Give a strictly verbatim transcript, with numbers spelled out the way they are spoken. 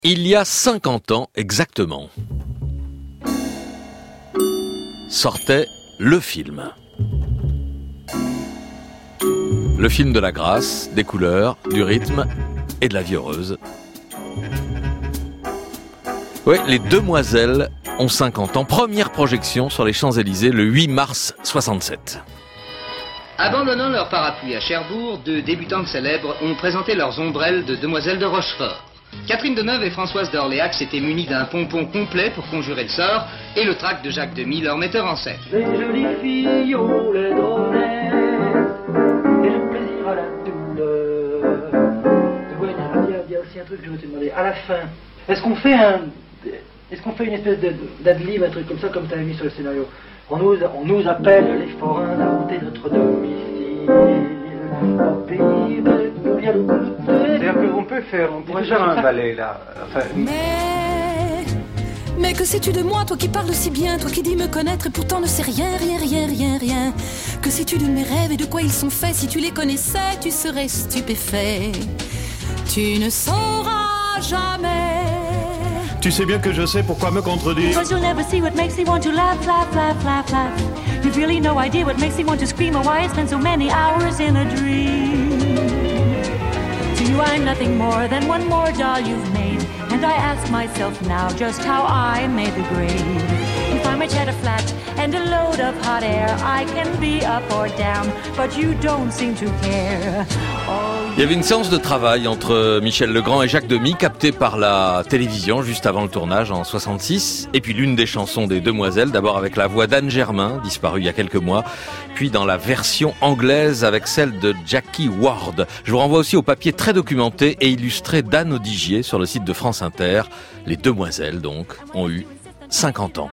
Il y a cinquante ans exactement, sortait le film. Le film de la grâce, des couleurs, du rythme et de la vie heureuse. Oui, Les Demoiselles ont cinquante ans. Première projection sur les Champs-Élysées le huit mars soixante-sept. Abandonnant leur parapluie à Cherbourg, deux débutantes célèbres ont présenté leurs ombrelles de Demoiselles de Rochefort. Catherine Deneuve et Françoise d'Orléac s'étaient munies d'un pompon complet pour conjurer le sort, et le trac de Jacques Demy, leur metteur en scène. Les jolies filles au lait d'honneur, et le plaisir à la douleur. Ouais, il y, a, il y a aussi un truc que je veux te demander. À la fin, est-ce qu'on fait un, est-ce qu'on fait une espèce d'ad-lib, un truc comme ça, comme tu avais mis sur le scénario? On nous, on nous appelle les forains à monter notre domicile. Au pays de nous vient le C'est-à-dire qu'on peut faire, on pourrait faire un ballet là. Enfin... Mais, mais que sais-tu de moi, toi qui parles si bien, toi qui dis me connaître et pourtant ne sais rien, rien, rien, rien, rien. Que sais-tu de mes rêves et de quoi ils sont faits? Si tu les connaissais, tu serais stupéfait. Tu ne sauras jamais. Tu sais bien que je sais pourquoi me contredire. Because you'll never see what makes me want to laugh, laugh, laugh, laugh, laugh. You've really no idea what makes me want to scream or why I spend so many hours in a dream. To you I'm nothing more than one more doll you've made. And I ask myself now just how I made the grade. If I'm a cheddar flat and a load of hot air, I can be up or down, but you don't seem to care. Oh, Il y avait une séance de travail entre Michel Legrand et Jacques Demy, captée par la télévision juste avant le tournage en soixante-six. Et puis l'une des chansons des Demoiselles, d'abord avec la voix d'Anne Germain, disparue il y a quelques mois, puis dans la version anglaise avec celle de Jackie Ward. Je vous renvoie aussi au papier très documenté et illustré d'Anne Odigier sur le site de France Inter. Les Demoiselles, donc, ont eu cinquante ans.